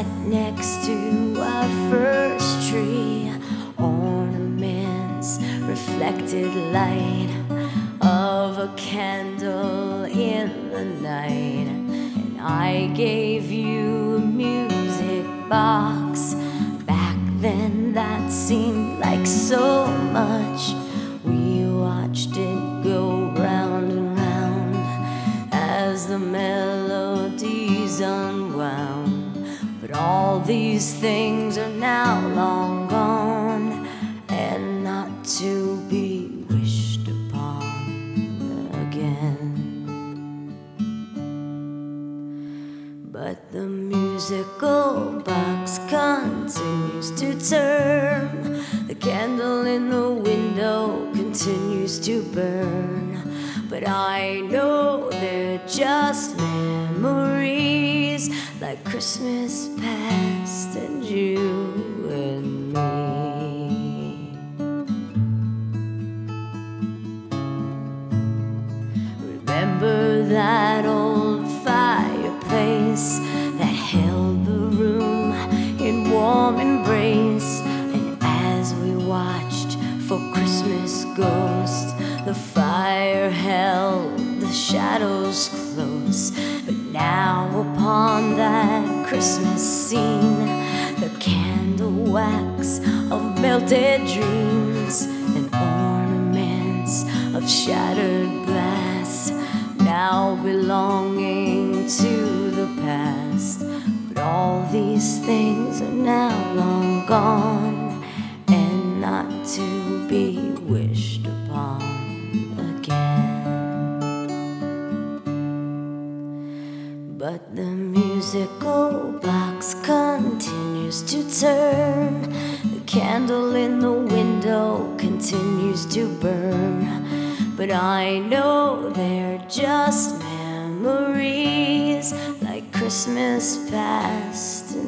sat next to our first tree. Ornaments reflected light of a candle in the night. And I gave you a music box. Back then that seemed like so much. We watched it go round and round as the melodies unwound. But all these things are now long gone and not to be wished upon again. But the musical box continues to turn. The candle in the window continues to burn. But I know they're just memories, like Christmas past and you and me. Remember that old fireplace that held the room in warm embrace. And as we watched for Christmas ghosts, the fire held the shadows close. But now upon that Christmas scene, the candle wax of melted dreams and ornaments of shattered glass, now belonging to the past. But all these things are now long gone and not to be wished upon again. But the musical box continues to turn. The candle in the window continues to burn. But I know they're just memories, like Christmas past